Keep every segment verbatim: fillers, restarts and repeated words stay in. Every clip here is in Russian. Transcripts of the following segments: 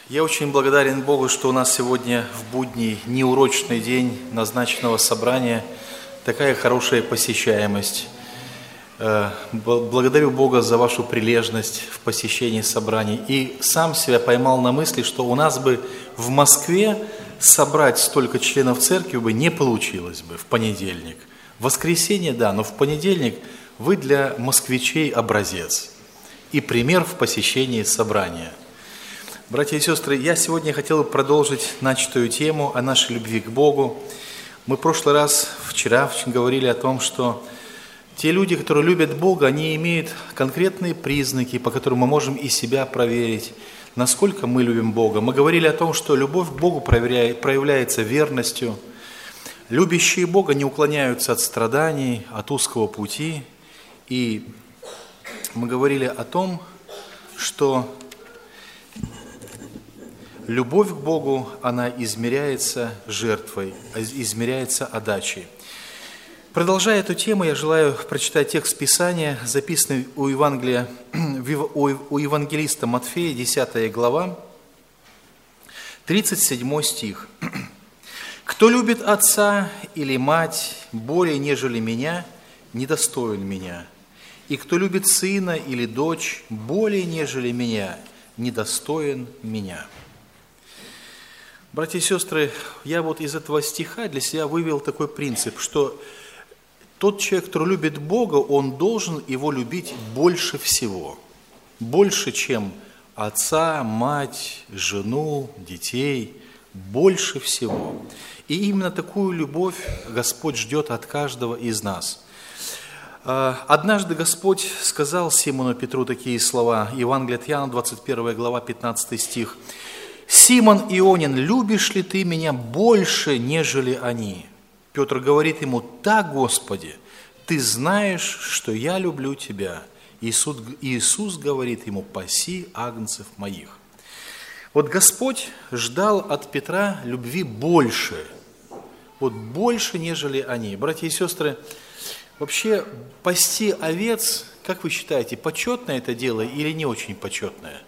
Я очень благодарен Богу, что у нас сегодня в будний, неурочный день назначенного собрания такая хорошая посещаемость. Благодарю Бога за вашу прилежность в посещении собраний. И сам себя поймал на мысли, что у нас бы в Москве собрать столько членов церкви бы не получилось бы в понедельник. В воскресенье, да, но в понедельник вы для москвичей образец и пример в посещении собрания. Братья и сестры, я сегодня хотел бы продолжить начатую тему о нашей любви к Богу. Мы в прошлый раз, вчера, говорили о том, что те люди, которые любят Бога, они имеют конкретные признаки, по которым мы можем и себя проверить, насколько мы любим Бога. Мы говорили о том, что любовь к Богу проявляется верностью. Любящие Бога не уклоняются от страданий, от узкого пути. И мы говорили о том, что любовь к Богу, она измеряется жертвой, измеряется отдачей. Продолжая эту тему, я желаю прочитать текст Писания, записанный у Евангелия, у евангелиста Матфея, десятая глава, тридцать седьмой стих. «Кто любит отца или мать более, нежели меня, недостоин меня. И кто любит сына или дочь более, нежели меня, недостоин меня». Братья и сестры, я вот из этого стиха для себя вывел такой принцип, что тот человек, который любит Бога, он должен его любить больше всего. Больше, чем отца, мать, жену, детей. Больше всего. И именно такую любовь Господь ждет от каждого из нас. Однажды Господь сказал Симону Петру такие слова. Евангелие от Иоанна, двадцать первая глава, пятнадцатый стих. «Симон Ионин, любишь ли ты меня больше, нежели они?» Петр говорит ему: «Да, Господи, ты знаешь, что я люблю тебя». Иисус, Иисус говорит ему: «Паси агнцев моих». Вот Господь ждал от Петра любви больше, вот больше, нежели они. Братья и сестры, вообще пасти овец, как вы считаете, почетное это дело или не очень почетное?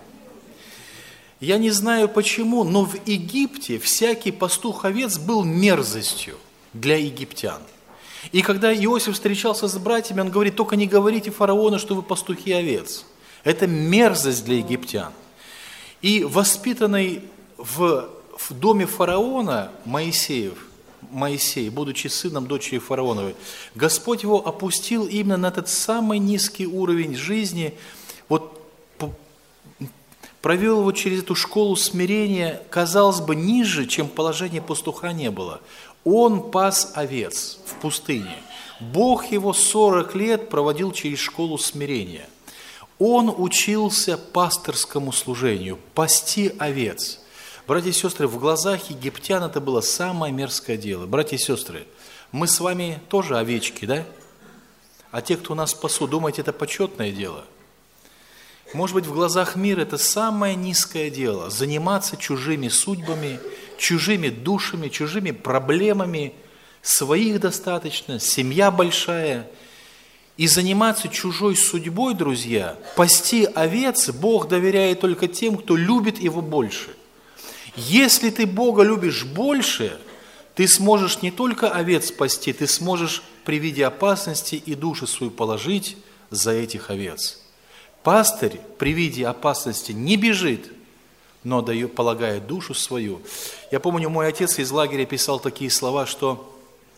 Я не знаю почему, но в Египте всякий пастух овец был мерзостью для египтян. И когда Иосиф встречался с братьями, он говорит: только не говорите фараону, что вы пастухи овец. Это мерзость для египтян. И воспитанный в, в доме фараона Моисеев, Моисей, будучи сыном дочери фараоновой, Господь его опустил именно на этот самый низкий уровень жизни, вот провел его через эту школу смирения, казалось бы, ниже, чем положение пастуха не было. Он пас овец в пустыне. Бог его сорок лет проводил через школу смирения. Он учился пасторскому служению, пасти овец. Братья и сестры, в глазах египтян это было самое мерзкое дело. Братья и сестры, мы с вами тоже овечки, да? А те, кто нас пасут, думаете, это почетное дело? Может быть, в глазах мира это самое низкое дело – заниматься чужими судьбами, чужими душами, чужими проблемами, своих достаточно, семья большая. И заниматься чужой судьбой, друзья, пасти овец Бог доверяет только тем, кто любит Его больше. Если ты Бога любишь больше, ты сможешь не только овец пасти, ты сможешь при виде опасности и душу свою положить за этих овец. Пастырь при виде опасности не бежит, но дает, полагает душу свою. Я помню, мой отец из лагеря писал такие слова, что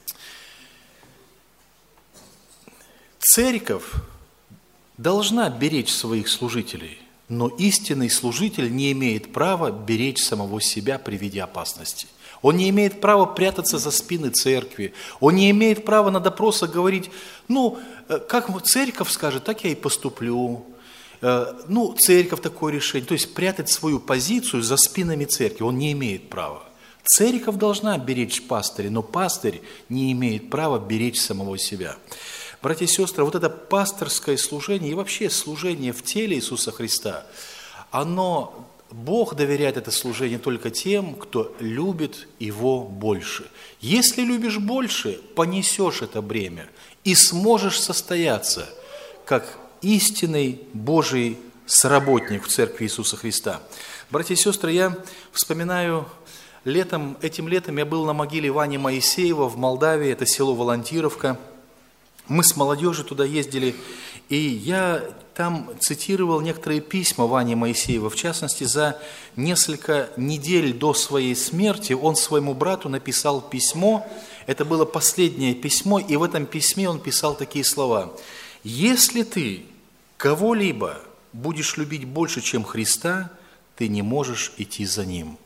церковь должна беречь своих служителей, но истинный служитель не имеет права беречь самого себя при виде опасности. Он не имеет права прятаться за спины церкви. Он не имеет права на допросах говорить: ну, как церковь скажет, так я и поступлю. Ну, церковь такое решение. То есть прятать свою позицию за спинами церкви он не имеет права. Церковь должна беречь пастыря, но пастырь не имеет права беречь самого себя. Братья и сестры, вот это пасторское служение и вообще служение в теле Иисуса Христа, оно, Бог доверяет это служение только тем, кто любит Его больше. Если любишь больше, понесешь это бремя и сможешь состояться как истинный Божий соработник в Церкви Иисуса Христа. Братья и сестры, я вспоминаю, летом, этим летом я был на могиле Вани Моисеева в Молдавии, это село Волонтировка. Мы с молодежью туда ездили, и я там цитировал некоторые письма Вани Моисеева. В частности, за несколько недель до своей смерти он своему брату написал письмо. Это было последнее письмо, и в этом письме он писал такие слова. «Если ты кого-либо будешь любить больше, чем Христа, ты не можешь идти за Ним».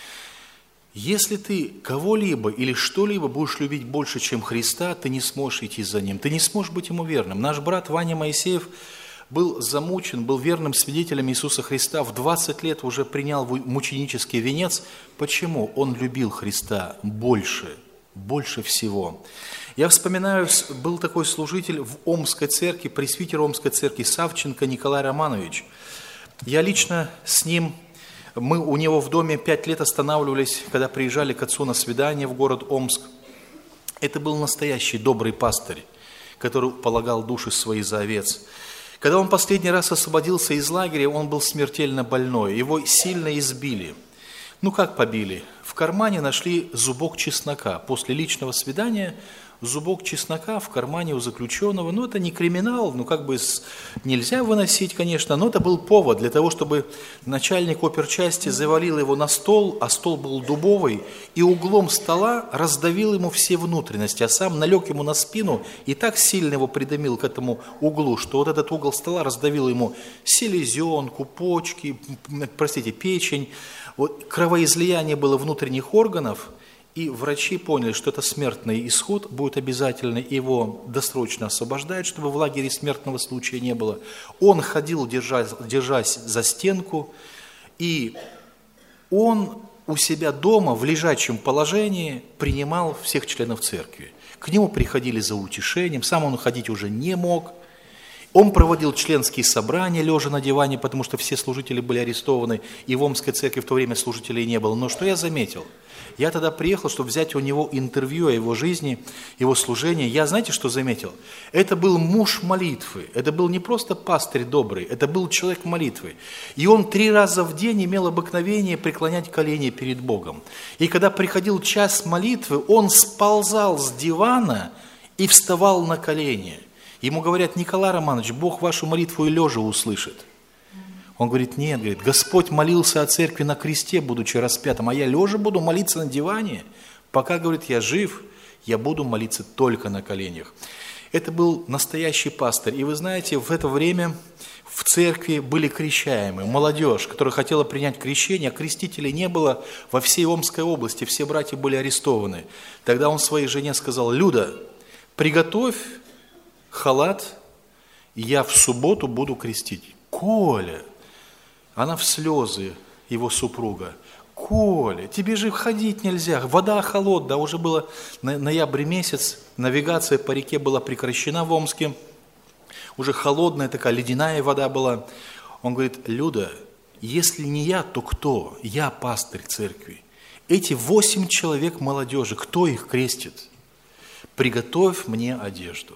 Если ты кого-либо или что-либо будешь любить больше, чем Христа, ты не сможешь идти за Ним, ты не сможешь быть Ему верным. Наш брат Ваня Моисеев был замучен, был верным свидетелем Иисуса Христа, в двадцать лет уже принял мученический венец. Почему? Он любил Христа больше, больше всего. Я вспоминаю, был такой служитель в Омской церкви, пресвитер Омской церкви Савченко Николай Романович. Я лично с ним, мы у него в доме пять лет останавливались, когда приезжали к отцу на свидание в город Омск. Это был настоящий добрый пастырь, который полагал души свои за овец. Когда он последний раз освободился из лагеря, он был смертельно больной, его сильно избили. Ну как побили? В кармане нашли зубок чеснока. После личного свидания зубок чеснока в кармане у заключенного. Ну это не криминал, ну как бы нельзя выносить, конечно, но это был повод для того, чтобы начальник оперчасти завалил его на стол, а стол был дубовый, и углом стола раздавил ему все внутренности, а сам налег ему на спину и так сильно его придавил к этому углу, что вот этот угол стола раздавил ему селезенку, почки, простите, печень. Вот кровоизлияние было внутренних органов, и врачи поняли, что это смертный исход, будет обязательно, его досрочно освобождают, чтобы в лагере смертного случая не было. Он ходил, держась, держась за стенку, и он у себя дома в лежачем положении принимал всех членов церкви. К нему приходили за утешением, сам он ходить уже не мог. Он проводил членские собрания, лежа на диване, потому что все служители были арестованы, и в Омской церкви в то время служителей не было. Но что я заметил? Я тогда приехал, чтобы взять у него интервью о его жизни, его служении. Я, знаете, что заметил? Это был муж молитвы. Это был не просто пастырь добрый, это был человек молитвы. И он три раза в день имел обыкновение преклонять колени перед Богом. И когда приходил час молитвы, он сползал с дивана и вставал на колени. Ему говорят: Николай Романович, Бог вашу молитву и лежа услышит. Он говорит: нет, говорит, Господь молился о церкви на кресте, будучи распятым, а я лежа буду молиться на диване. Пока, говорит, я жив, я буду молиться только на коленях. Это был настоящий пастырь. И вы знаете, в это время в церкви были крещаемые, молодежь, которая хотела принять крещение, а крестителей не было во всей Омской области, все братья были арестованы. Тогда он своей жене сказал: Люда, приготовь халат, я в субботу буду крестить. Коля! Она в слезы, его супруга. Коля, тебе же ходить нельзя, вода холодная, уже было ноябрь месяц, навигация по реке была прекращена в Омске, уже холодная такая ледяная вода была. Он говорит: Люда, если не я, то кто? Я пастырь церкви. Эти восемь человек молодежи, кто их крестит? Приготовь мне одежду.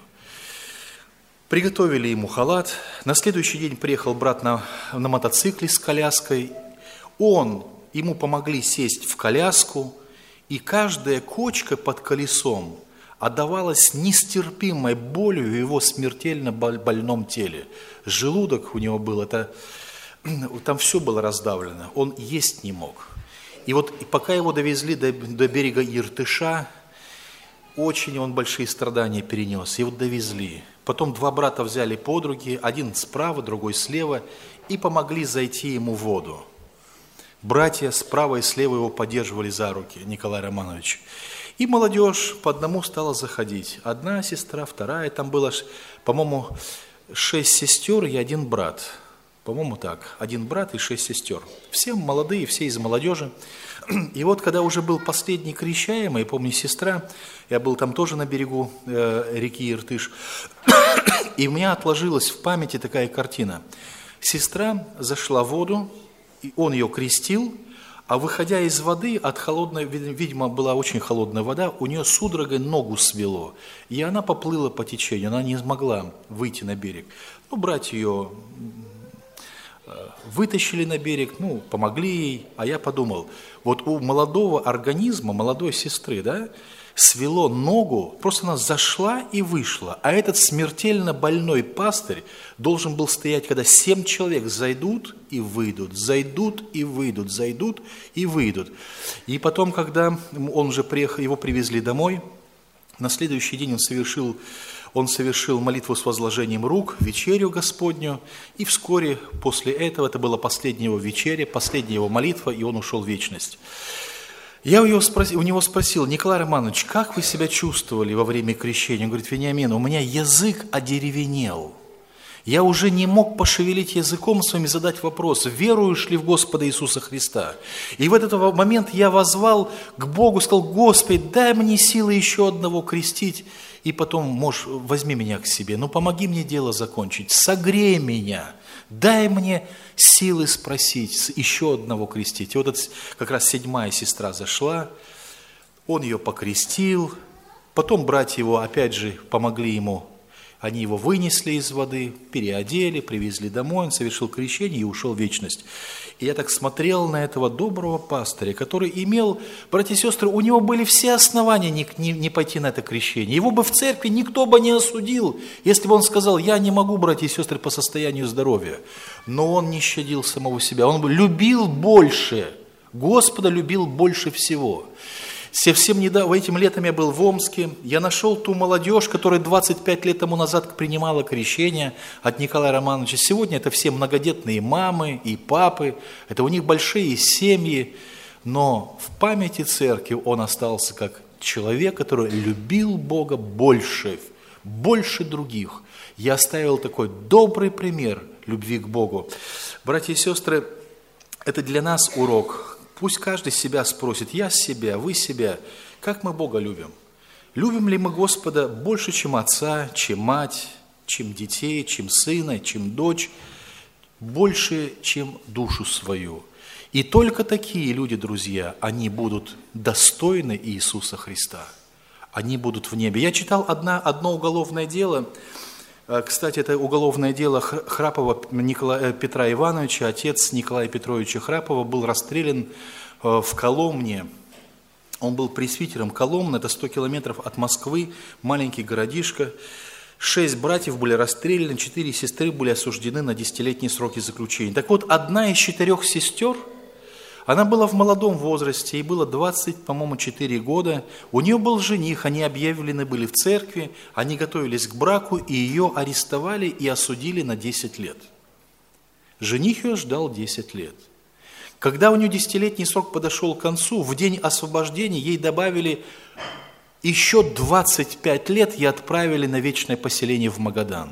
Приготовили ему халат. На следующий день приехал брат на, на мотоцикле с коляской. Он, ему помогли сесть в коляску, и каждая кочка под колесом отдавалась нестерпимой болью в его смертельно больном теле. Желудок у него был, это, там все было раздавлено, он есть не мог. И вот пока его довезли до, до берега Иртыша, очень он большие страдания перенес, его довезли. Потом два брата взяли под руки, один справа, другой слева, и помогли зайти ему в воду. Братья справа и слева его поддерживали за руки, Николай Романович. И молодежь по одному стала заходить. Одна сестра, вторая, там было, по-моему, шесть сестер и один брат. По-моему, так, один брат и шесть сестер. Все молодые, все из молодежи. И вот, когда уже был последний крещаемый, я помню, сестра, я был там тоже на берегу э, реки Иртыш, и у меня отложилась в памяти такая картина. Сестра зашла в воду, и он ее крестил, а выходя из воды, от холодной, видимо, была очень холодная вода, у нее судорогой ногу свело, и она поплыла по течению, она не смогла выйти на берег. Ну, братья ее вытащили на берег, ну, помогли ей. А я подумал, вот у молодого организма, молодой сестры, да, свело ногу, просто она зашла и вышла. А этот смертельно больной пастырь должен был стоять, когда семь человек зайдут и выйдут, зайдут и выйдут, зайдут и выйдут. И потом, когда он уже приехал, его привезли домой, на следующий день он совершил, он совершил молитву с возложением рук, вечерю Господню, и вскоре после этого, это была последняя его вечеря, последняя его молитва, и он ушел в вечность. Я у него спросил, у него спросил: Николай Романович, как вы себя чувствовали во время крещения? Он говорит: Вениамин, у меня язык одеревенел. Я уже не мог пошевелить языком своим и задать вопрос: веруешь ли в Господа Иисуса Христа? И в этот момент я воззвал к Богу, сказал: Господи, дай мне силы еще одного крестить, и потом, можешь, возьми меня к себе, ну помоги мне дело закончить, согрей меня, дай мне силы спросить, еще одного крестить. И вот эта как раз седьмая сестра зашла, он ее покрестил, потом братья его опять же помогли ему. Они его вынесли из воды, переодели, привезли домой, он совершил крещение и ушел в вечность. И я так смотрел на этого доброго пастыря, который имел, братья и сестры, у него были все основания не, не, не пойти на это крещение. Его бы в церкви никто бы не осудил, если бы он сказал: я не могу, братья и сестры, по состоянию здоровья. Но он не щадил самого себя, он любил больше, Господа любил больше всего. Совсем недавно, этим летом я был в Омске, я нашел ту молодежь, которая двадцать пять лет тому назад принимала крещение от Николая Романовича. Сегодня это все многодетные мамы и папы, это у них большие семьи, но в памяти церкви он остался как человек, который любил Бога больше, больше других. Я оставил такой добрый пример любви к Богу. Братья и сестры, это для нас урок. Пусть каждый себя спросит: я себя, вы себя, как мы Бога любим? Любим ли мы Господа больше, чем отца, чем мать, чем детей, чем сына, чем дочь, больше, чем душу свою? И только такие люди, друзья, они будут достойны Иисуса Христа. Они будут в небе. Я читал одно, одно уголовное дело. Кстати, это уголовное дело Храпова Николая, Петра Ивановича. Отец Николая Петровича Храпова был расстрелян в Коломне. Он был пресвитером Коломны, это сто километров от Москвы, маленький городишко. Шесть братьев были расстреляны, четыре сестры были осуждены на десятилетние сроки заключения. Так вот, одна из четырех сестер, она была в молодом возрасте, ей было двадцать, по-моему, четыре года. У нее был жених, они объявлены были в церкви, они готовились к браку, и ее арестовали и осудили на десять лет. Жених ее ждал десять лет. Когда у нее десятилетний срок подошел к концу, в день освобождения ей добавили еще двадцать пять лет и отправили на вечное поселение в Магадан.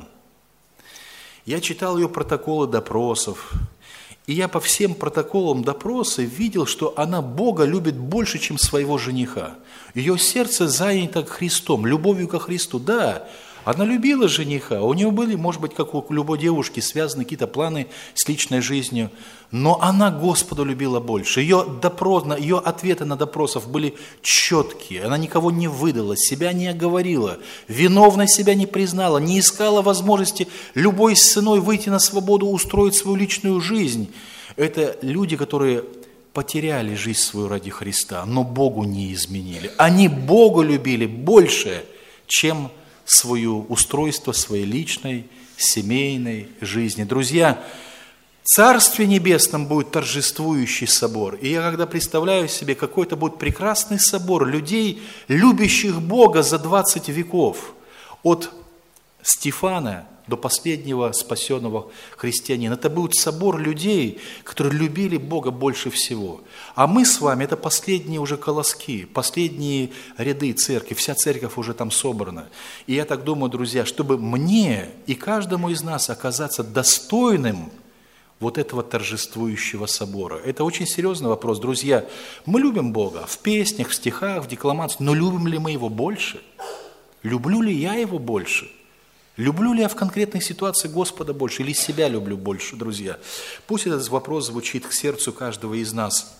Я читал ее протоколы допросов. И я по всем протоколам допроса видел, что она Бога любит больше, чем своего жениха. Ее сердце занято Христом, любовью ко Христу. Да, она любила жениха, у нее были, может быть, как у любой девушки, связаны какие-то планы с личной жизнью, но она Господа любила больше. Ее, допрос, ее ответы на допросов были четкие, она никого не выдала, себя не оговорила, виновной себя не признала, не искала возможности любой ценой выйти на свободу, устроить свою личную жизнь. Это люди, которые потеряли жизнь свою ради Христа, но Богу не изменили. Они Бога любили больше, чем свое устройство своей личной, семейной жизни. Друзья, в Царстве Небесном будет торжествующий собор. И я когда представляю себе, какой это будет прекрасный собор людей, любящих Бога за двадцать веков, от Стефана до последнего спасенного христианина. Это будет собор людей, которые любили Бога больше всего. А мы с вами, это последние уже колоски, последние ряды церкви, вся церковь уже там собрана. И я так думаю, друзья, чтобы мне и каждому из нас оказаться достойным вот этого торжествующего собора. Это очень серьезный вопрос, друзья. Мы любим Бога в песнях, в стихах, в декламации, но любим ли мы Его больше? Люблю ли я Его больше? Люблю ли я в конкретной ситуации Господа больше или себя люблю больше, друзья? Пусть этот вопрос звучит к сердцу каждого из нас.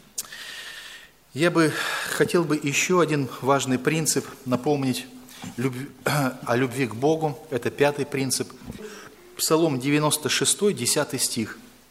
Я бы хотел бы еще один важный принцип напомнить о любви к Богу. Это пятый принцип. Псалом девяносто шесть, десятый стих.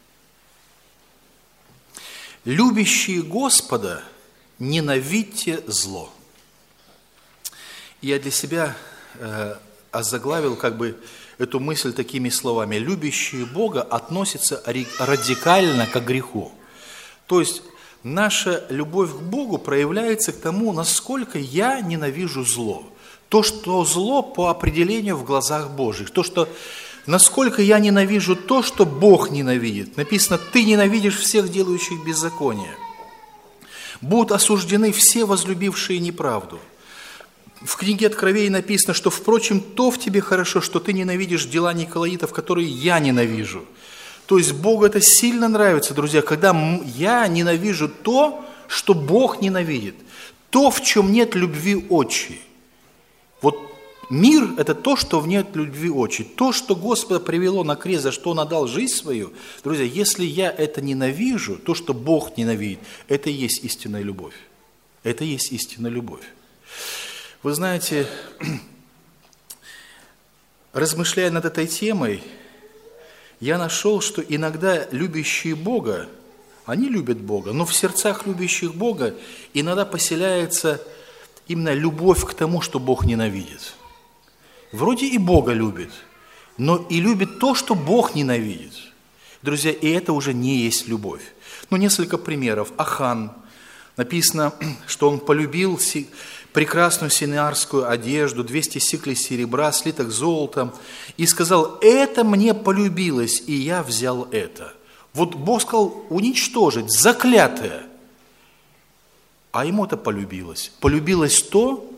любящие Господа, ненавидьте зло. Я для себя э, озаглавил как бы эту мысль такими словами. Любящие Бога относятся радикально к греху. То есть наша любовь к Богу проявляется к тому, насколько я ненавижу зло. То, что зло по определению в глазах Божьих. То, что насколько я ненавижу то, что Бог ненавидит. Написано, ты ненавидишь всех делающих беззаконие. Будут осуждены все возлюбившие неправду. В книге Откровения написано, что, впрочем, то в тебе хорошо, что ты ненавидишь дела николаитов, которые я ненавижу. То есть Богу это сильно нравится, друзья, когда я ненавижу то, что Бог ненавидит. То, в чем нет любви отчей. Вот мир – это то, что в нет любви отчей. То, что Господа привело на крест, за что Он отдал жизнь свою. Друзья, если я это ненавижу, то, что Бог ненавидит, это и есть истинная любовь. Это и есть истинная любовь. Вы знаете, размышляя над этой темой, я нашел, что иногда любящие Бога, они любят Бога, но в сердцах любящих Бога иногда поселяется именно любовь к тому, что Бог ненавидит. Вроде и Бога любит, но и любит то, что Бог ненавидит. Друзья, и это уже не есть любовь. Ну, несколько примеров. Ахан. Написано, что он полюбил прекрасную синеарскую одежду, двести сиклей серебра, слиток золотом, и сказал, это мне полюбилось, и я взял это. Вот Бог сказал уничтожить, заклятое. А ему это полюбилось. Полюбилось то,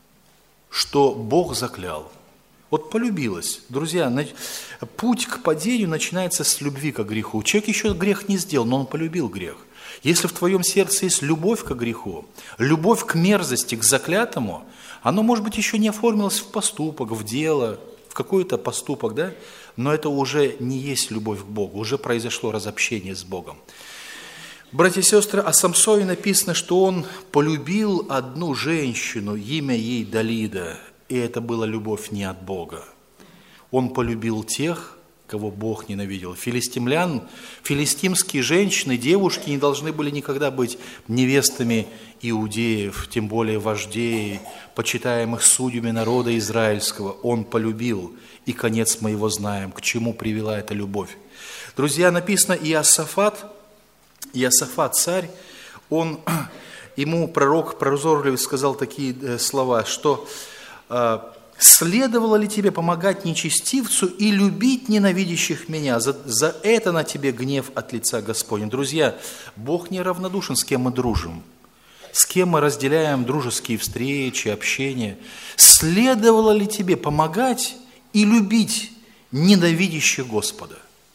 что Бог заклял. Вот полюбилось. Друзья, путь к падению начинается с любви к греху. Человек еще грех не сделал, но он полюбил грех. Если в твоем сердце есть любовь к греху, любовь к мерзости, к заклятому, оно, может быть, еще не оформилось в поступок, в дело, в какой-то поступок, да? Но это уже не есть любовь к Богу, уже произошло разобщение с Богом. Братья и сестры, о Самсоне написано, что он полюбил одну женщину, имя ей Далида, и это была любовь не от Бога. Он полюбил тех, кого Бог ненавидел. Филистимлян, филистимские женщины, девушки не должны были никогда быть невестами иудеев, тем более вождей, почитаемых судьями народа израильского. Он полюбил, и конец мы его знаем, к чему привела эта любовь. Друзья, написано, Иосафат, Иосафат, царь, он, ему пророк прозорливый сказал такие слова, что «следовало ли тебе помогать нечестивцу и любить ненавидящих меня? За, за это на тебе гнев от лица Господня». Друзья, Бог не равнодушен, с кем мы дружим, с кем мы разделяем дружеские встречи, общение. Следовало ли тебе помогать и любить ненавидящих Господа?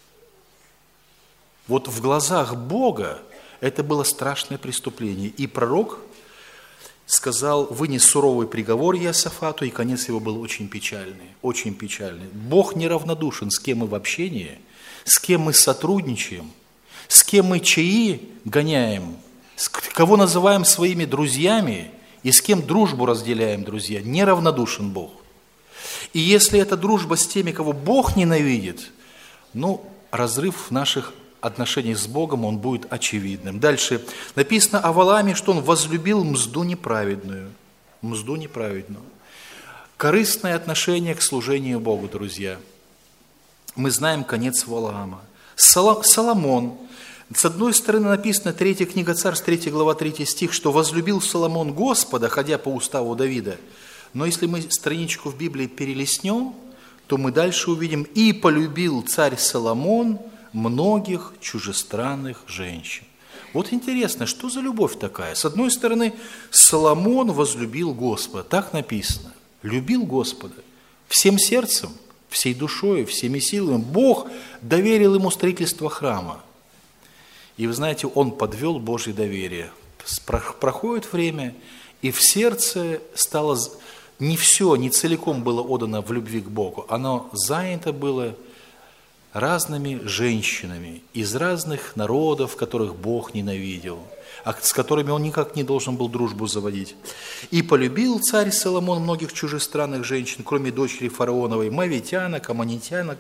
Вот в глазах Бога это было страшное преступление. И пророк сказал, вынес суровый приговор Иосафату, и конец его был очень печальный, очень печальный. Бог неравнодушен, с кем мы в общении, с кем мы сотрудничаем, с кем мы чаи гоняем, кого называем своими друзьями и с кем дружбу разделяем, друзья. Неравнодушен Бог. И если эта дружба с теми, кого Бог ненавидит, ну, разрыв наших отношений с Богом, он будет очевидным. Дальше написано о Валааме, что он возлюбил мзду неправедную. Мзду неправедную. Корыстное отношение к служению Богу, друзья. Мы знаем конец Валаама. Соломон. С одной стороны написано, третья книга Царств, третья глава, третий стих, что возлюбил Соломон Господа, ходя по уставу Давида. Но если мы страничку в Библии перелистнем, то мы дальше увидим, и полюбил царь Соломон многих чужестранных женщин. Вот интересно, что за любовь такая? С одной стороны, Соломон возлюбил Господа, так написано, любил Господа всем сердцем, всей душой, всеми силами. Бог доверил ему строительство храма. И вы знаете, он подвел Божье доверие. Проходит время, и в сердце стало, не все, не целиком было отдано в любви к Богу, оно занято было разными женщинами из разных народов, которых Бог ненавидел, а с которыми он никак не должен был дружбу заводить. И полюбил царь Соломон многих чужестранных женщин, кроме дочери фараоновой, мавитянок, аммонитянок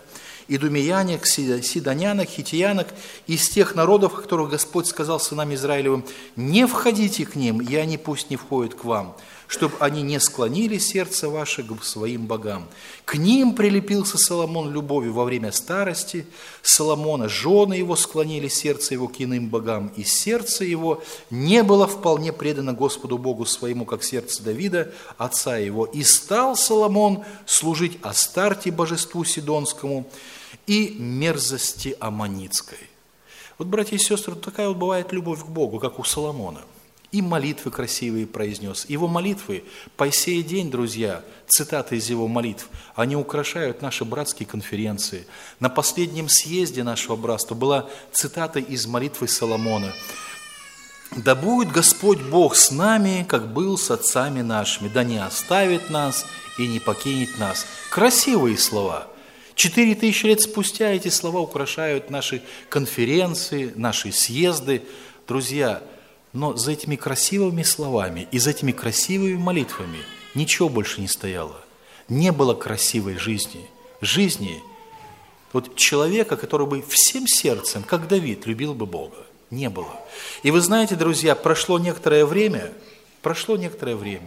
идумеянок, сидонянок, хитиянок, из тех народов, о которых Господь сказал сынам Израилевым: не входите к ним, и они пусть не входят к вам, чтобы они не склонили сердце ваше к своим богам. К ним прилепился Соломон любовью во время старости Соломона. Жены его склонили сердце его к иным богам, и сердце его не было вполне предано Господу Богу своему, как сердце Давида, отца его. И стал Соломон служить Астарте, божеству сидонскому, и мерзости аммонитской. Вот, братья и сестры, такая вот бывает любовь к Богу, как у Соломона. И молитвы красивые произнес. Его молитвы по сей день, друзья, цитаты из его молитв, они украшают наши братские конференции. На последнем съезде нашего братства была цитата из молитвы Соломона: «Да будет Господь Бог с нами, как был с отцами нашими, да не оставит нас и не покинет нас». Красивые слова. Четыре тысячи лет спустя эти слова украшают наши конференции, наши съезды. Друзья, но за этими красивыми словами и за этими красивыми молитвами ничего больше не стояло. Не было красивой жизни. Жизни вот человека, который бы всем сердцем, как Давид, любил бы Бога. Не было. И вы знаете, друзья, прошло некоторое время, прошло некоторое время.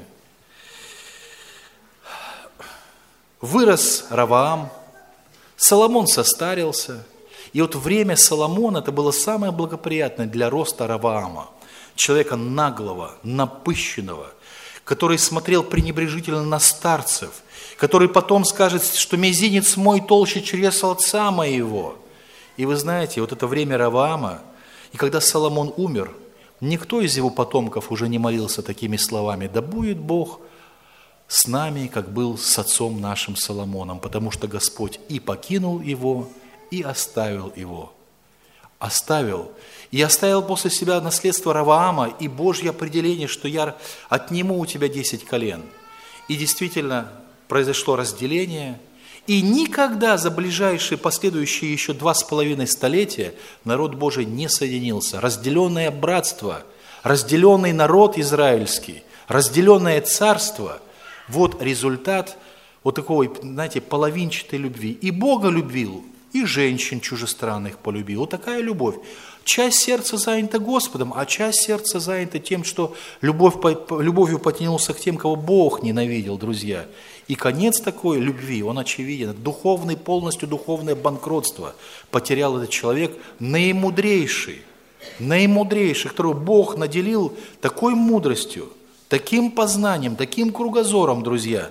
Вырос Раваам, Соломон состарился. И вот время Соломона, это было самое благоприятное для роста Раваама. Человека наглого, напыщенного, который смотрел пренебрежительно на старцев, который потом скажет, что мизинец мой толще чресла отца моего. И вы знаете, вот это время Раваама, и когда Соломон умер, никто из его потомков уже не молился такими словами: «Да будет Бог с нами, как был с отцом нашим Соломоном», потому что Господь и покинул его, и оставил его. Оставил. И оставил после себя наследство Раваама и Божье определение, что я отниму у тебя десять колен. И действительно произошло разделение. И никогда за ближайшие последующие еще два с половиной столетия народ Божий не соединился. Разделенное братство, разделенный народ израильский, разделенное царство – вот результат вот такой, знаете, половинчатой любви. И Бога любил, и женщин чужестранных полюбил. Вот такая любовь. Часть сердца занята Господом, а часть сердца занята тем, что любовь, любовью потянулся к тем, кого Бог ненавидел, друзья. И конец такой любви, он очевиден. Духовный, полностью духовное банкротство потерял этот человек, наимудрейший, наимудрейший, которого Бог наделил такой мудростью, таким познанием, таким кругозором, друзья.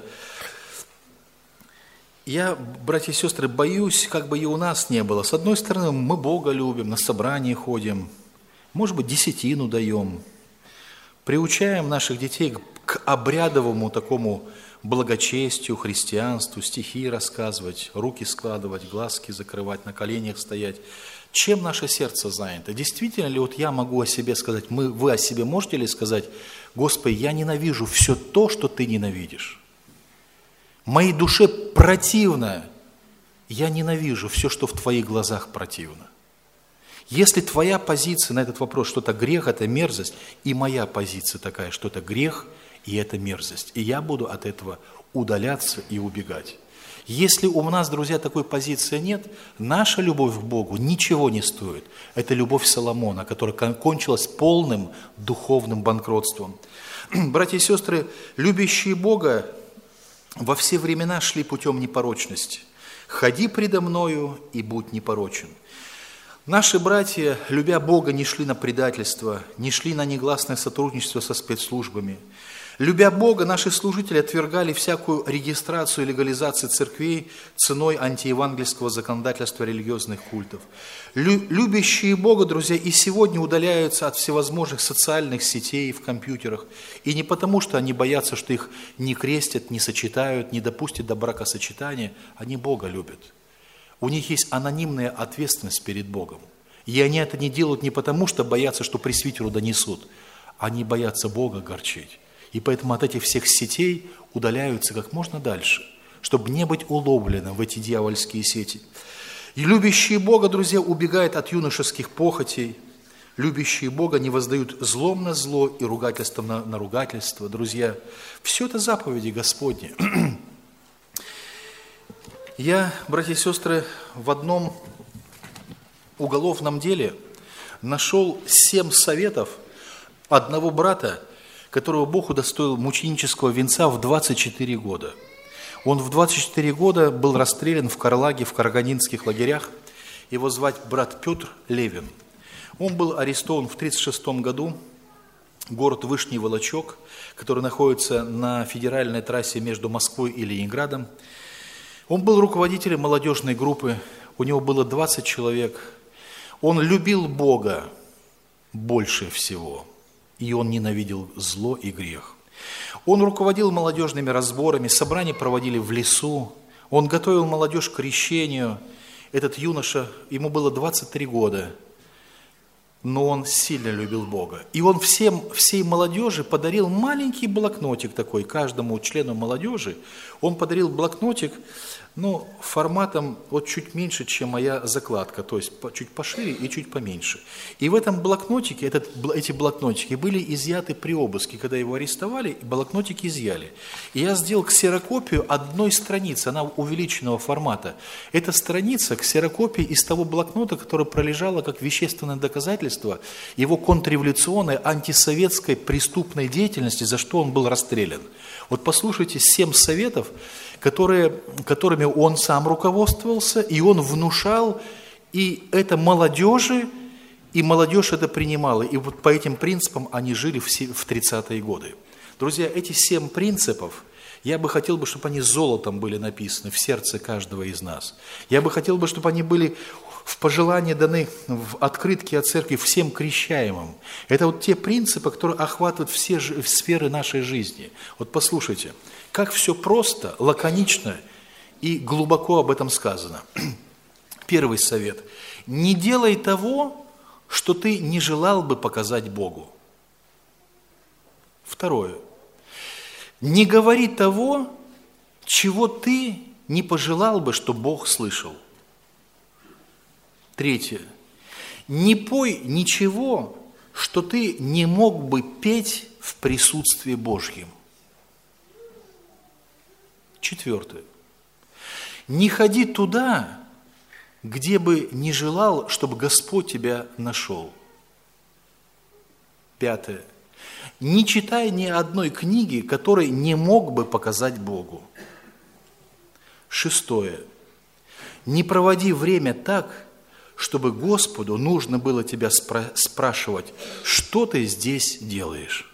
Я, братья и сестры, боюсь, как бы и у нас не было. С одной стороны, мы Бога любим, на собрания ходим, может быть, десятину даем, приучаем наших детей к обрядовому такому благочестию, христианству, стихи рассказывать, руки складывать, глазки закрывать, на коленях стоять. Чем наше сердце занято? Действительно ли вот я могу о себе сказать, мы, вы о себе можете ли сказать: «Господи, я ненавижу все то, что Ты ненавидишь»? Моей душе противно, я ненавижу все, что в Твоих глазах противно. Если твоя позиция на этот вопрос, что это грех, это мерзость, и моя позиция такая, что это грех, и это мерзость, и я буду от этого удаляться и убегать. Если у нас, друзья, такой позиции нет, наша любовь к Богу ничего не стоит. Это любовь Соломона, которая кончилась полным духовным банкротством. Братья и сестры, любящие Бога во все времена шли путем непорочности. «Ходи предо мною и будь непорочен». Наши братья, любя Бога, не шли на предательство, не шли на негласное сотрудничество со спецслужбами. Любя Бога, наши служители отвергали всякую регистрацию и легализацию церквей ценой антиевангельского законодательства религиозных культов. Любящие Бога, друзья, и сегодня удаляются от всевозможных социальных сетей в компьютерах. И не потому, что они боятся, что их не крестят, не сочетают, не допустят до бракосочетания. Они Бога любят. У них есть анонимная ответственность перед Богом. И они это не делают не потому, что боятся, что пресвитеру донесут. Они боятся Бога огорчить. И поэтому от этих всех сетей удаляются как можно дальше, чтобы не быть уловленным в эти дьявольские сети. И любящие Бога, друзья, убегают от юношеских похотей. Любящие Бога не воздают злом на зло и ругательством на, на ругательство. Друзья, все это заповеди Господни. Я, братья и сестры, в одном уголовном деле нашел семь советов одного брата, которого Бог удостоил мученического венца в двадцать четыре года. Он в двадцать четыре года был расстрелян в Карлаге, в карагандинских лагерях. Его звать брат Петр Левин. Он был арестован в тридцать шестом году, город Вышний Волочок, который находится на федеральной трассе между Москвой и Ленинградом. Он был руководителем молодежной группы, у него было двадцать человек. Он любил Бога больше всего, и он ненавидел зло и грех. Он руководил молодежными разборами, собрания проводили в лесу, он готовил молодежь к крещению. Этот юноша, ему было двадцать три года, но он сильно любил Бога. И он всем, всей молодежи подарил маленький блокнотик такой, каждому члену молодежи. Он подарил блокнотик, ну, форматом вот чуть меньше, чем моя закладка, то есть чуть пошире и чуть поменьше. И в этом блокнотике, этот, эти блокнотики были изъяты при обыске. Когда его арестовали, блокнотики изъяли. И я сделал ксерокопию одной страницы, она увеличенного формата. Эта страница, ксерокопия из того блокнота, которое пролежало как вещественное доказательство его контрреволюционной, антисоветской преступной деятельности, за что он был расстрелян. Вот послушайте семь советов, которые, которыми он сам руководствовался, и он внушал, и это молодежи, и молодежь это принимала. И вот по этим принципам они жили в тридцатые годы. Друзья, эти семь принципов, я бы хотел, чтобы они золотом были написаны в сердце каждого из нас. Я бы хотел, чтобы они были в пожелании даны в открытке от церкви всем крещаемым. Это вот те принципы, которые охватывают все сферы нашей жизни. Вот послушайте, как все просто, лаконично и глубоко об этом сказано. Первый совет. Не делай того, что ты не желал бы показать Богу. Второе. Не говори того, чего ты не пожелал бы, чтобы Бог слышал. Третье. Не пой ничего, что ты не мог бы петь в присутствии Божьем. Четвертое. Не ходи туда, где бы не желал, чтобы Господь тебя нашел. Пятое. Не читай ни одной книги, которой не мог бы показать Богу. Шестое. Не проводи время так, чтобы Господу нужно было тебя спра- спрашивать, что ты здесь делаешь.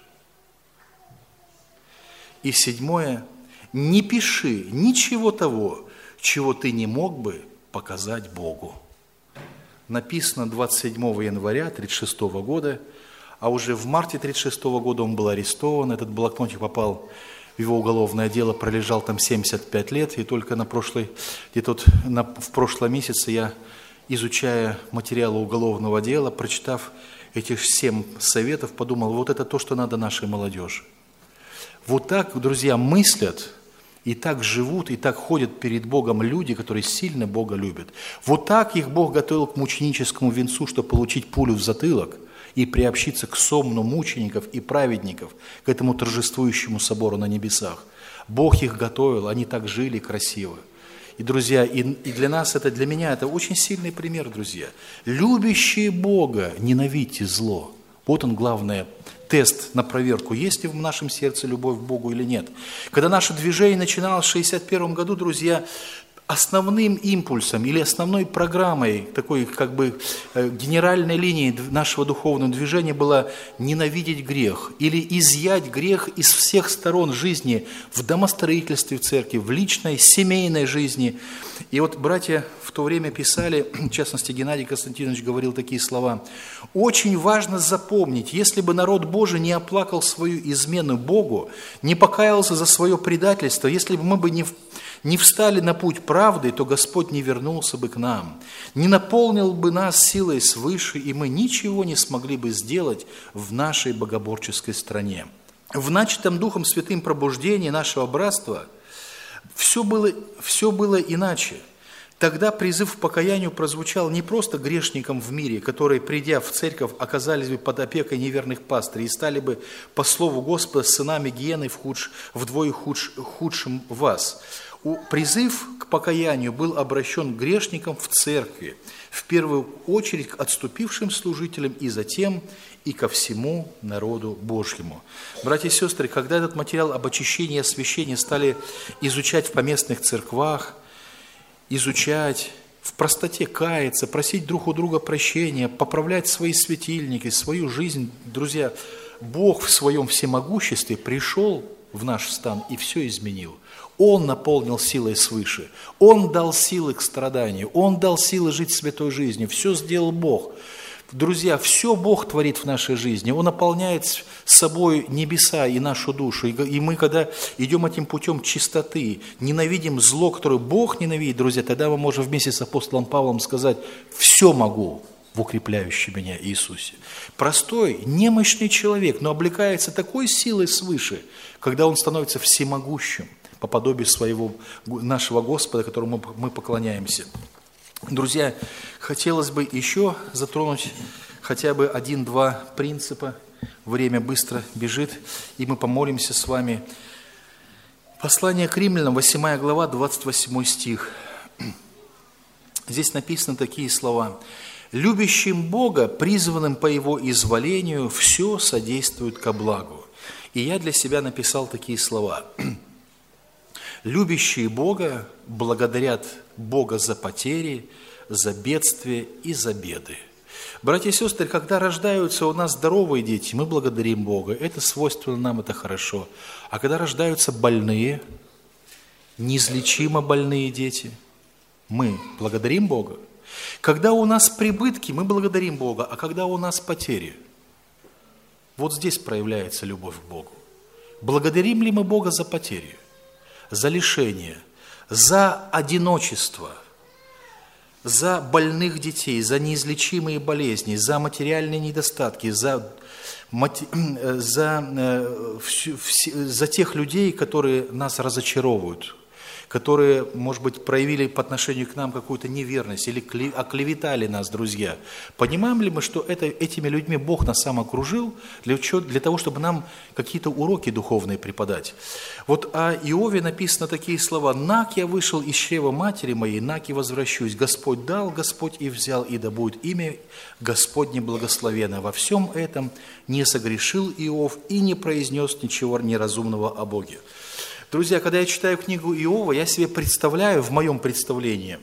И седьмое. Не пиши ничего того, чего ты не мог бы показать Богу. Написано двадцать седьмого января тысяча девятьсот тридцать шестого года, а уже в марте тысяча девятьсот тридцать шестого года он был арестован, этот блокнотик попал в его уголовное дело, пролежал там семьдесят пять лет, и только на прошлый, где-то вот на, в прошлом месяце я, изучая материалы уголовного дела, прочитав эти семь советов, подумал, вот это то, что надо нашей молодежи. Вот так, друзья, мыслят, и так живут, и так ходят перед Богом люди, которые сильно Бога любят. Вот так их Бог готовил к мученическому венцу, чтобы получить пулю в затылок и приобщиться к сомну мучеников и праведников, к этому торжествующему собору на небесах. Бог их готовил, они так жили красиво. И, друзья, и, и для нас это, для меня это очень сильный пример, друзья. Любящие Бога, ненавидьте зло. Вот он, главный тест на проверку, есть ли в нашем сердце любовь к Богу или нет. Когда наше движение начиналось в шестьдесят первом году, друзья, основным импульсом или основной программой, такой как бы генеральной линией нашего духовного движения было ненавидеть грех или изъять грех из всех сторон жизни в домостроительстве в церкви, в личной, семейной жизни. И вот братья в то время писали, в частности Геннадий Константинович говорил такие слова: «Очень важно запомнить, если бы народ Божий не оплакал свою измену Богу, не покаялся за свое предательство, если бы мы бы не не встали на путь правды, то Господь не вернулся бы к нам, не наполнил бы нас силой свыше, и мы ничего не смогли бы сделать в нашей богоборческой стране». В начатом Духом Святым пробуждении нашего братства все было, все было иначе. Тогда призыв к покаянию прозвучал не просто грешникам в мире, которые, придя в церковь, оказались бы под опекой неверных пастырей и стали бы, по слову Господа, сынами гиены в худш, вдвое худш, худшим вас. У, призыв к покаянию был обращен к грешникам в церкви, в первую очередь к отступившим служителям и затем и ко всему народу Божьему. Братья и сестры, когда этот материал об очищении и освящении стали изучать в поместных церквах, изучать, в простоте каяться, просить друг у друга прощения, поправлять свои светильники, свою жизнь. Друзья, Бог в своем всемогуществе пришел в наш стан и все изменил. Он наполнил силой свыше, Он дал силы к страданию, Он дал силы жить святой жизнью, все сделал Бог. Друзья, все Бог творит в нашей жизни. Он наполняет собой небеса и нашу душу. И мы, когда идем этим путем чистоты, ненавидим зло, которое Бог ненавидит, друзья, тогда мы можем вместе с апостолом Павлом сказать: «Все могу в укрепляющем меня Иисусе». Простой, немощный человек, но облекается такой силой свыше, когда он становится всемогущим по подобию своего, нашего Господа, которому мы поклоняемся. Друзья, хотелось бы еще затронуть хотя бы один-два принципа. Время быстро бежит, и мы помолимся с вами. Послание к Римлянам, восьмая глава, двадцать восьмой стих. Здесь написаны такие слова. «Любящим Бога, призванным по Его изволению, все содействует ко благу». И я для себя написал такие слова. Любящие Бога благодарят Бога за потери, за бедствия и за беды. Братья и сестры, когда рождаются у нас здоровые дети, мы благодарим Бога. Это свойственно нам, это хорошо. А когда рождаются больные, неизлечимо больные дети, мы благодарим Бога. Когда у нас прибытки, мы благодарим Бога. А когда у нас потери, вот здесь проявляется любовь к Богу. Благодарим ли мы Бога за потери? За лишение, за одиночество, за больных детей, за неизлечимые болезни, за материальные недостатки, за, за, за тех людей, которые нас разочаровывают, которые, может быть, проявили по отношению к нам какую-то неверность или оклеветали нас, друзья. Понимаем ли мы, что это, этими людьми Бог нас сам окружил для, для того, чтобы нам какие-то уроки духовные преподать? Вот о Иове написано такие слова: «Нак я вышел из чрева матери моей, нак и возвращусь. Господь дал, Господь и взял, и да будет имя Господне благословенно. Во всем этом не согрешил Иов и не произнес ничего неразумного о Боге». Друзья, когда я читаю книгу Иова, я себе представляю, в моем представлении,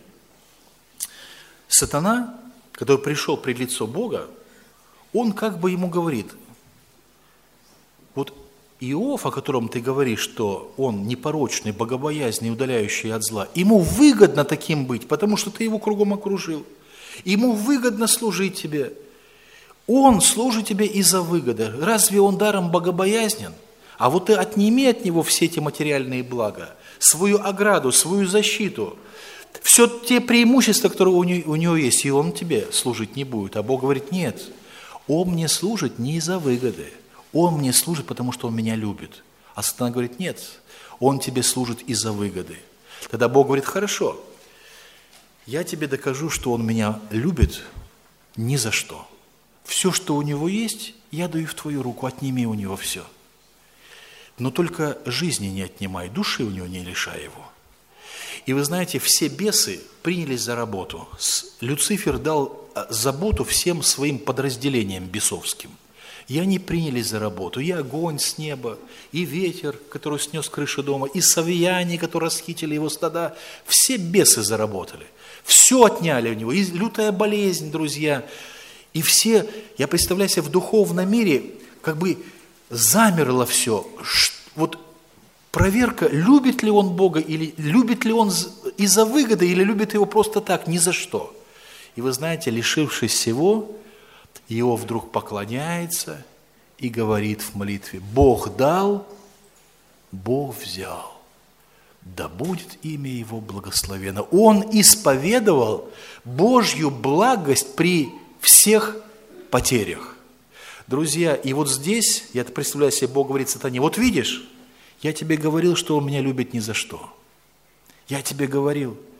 сатана, который пришел пред лицо Бога, он как бы ему говорит: вот Иов, о котором ты говоришь, что он непорочный, богобоязненный, удаляющий от зла, ему выгодно таким быть, потому что ты его кругом окружил. Ему выгодно служить тебе. Он служит тебе из-за выгоды. Разве он даром богобоязнен? А вот ты отними от него все эти материальные блага, свою ограду, свою защиту, все те преимущества, которые у него, у него есть, и он тебе служить не будет. А Бог говорит: нет, он мне служит не из-за выгоды, он мне служит, потому что он меня любит. А сатана говорит: нет, он тебе служит из-за выгоды. Тогда Бог говорит: хорошо, я тебе докажу, что он меня любит ни за что. Все, что у него есть, я даю в твою руку, отними у него все. Но только жизни не отнимай, души у него не лишай его. И вы знаете, все бесы принялись за работу. Люцифер дал заботу всем своим подразделениям бесовским. И они принялись за работу. И огонь с неба, и ветер, который снес крышу дома, и совияне, которые расхитили его стада. Все бесы заработали. Все отняли у него. И лютая болезнь, друзья. И все, я представляю себе, в духовном мире как бы замерло все. Вот проверка, любит ли он Бога, или любит ли он из-за выгоды, или любит его просто так, ни за что. И вы знаете, лишившись всего, Иов вдруг поклоняется и говорит в молитве: Бог дал, Бог взял, да будет имя его благословенно. Он исповедовал Божью благость при всех потерях. Друзья, и вот здесь, я представляю себе, Бог говорит сатане: вот видишь, я тебе говорил, что он меня любит ни за что. Я тебе говорил.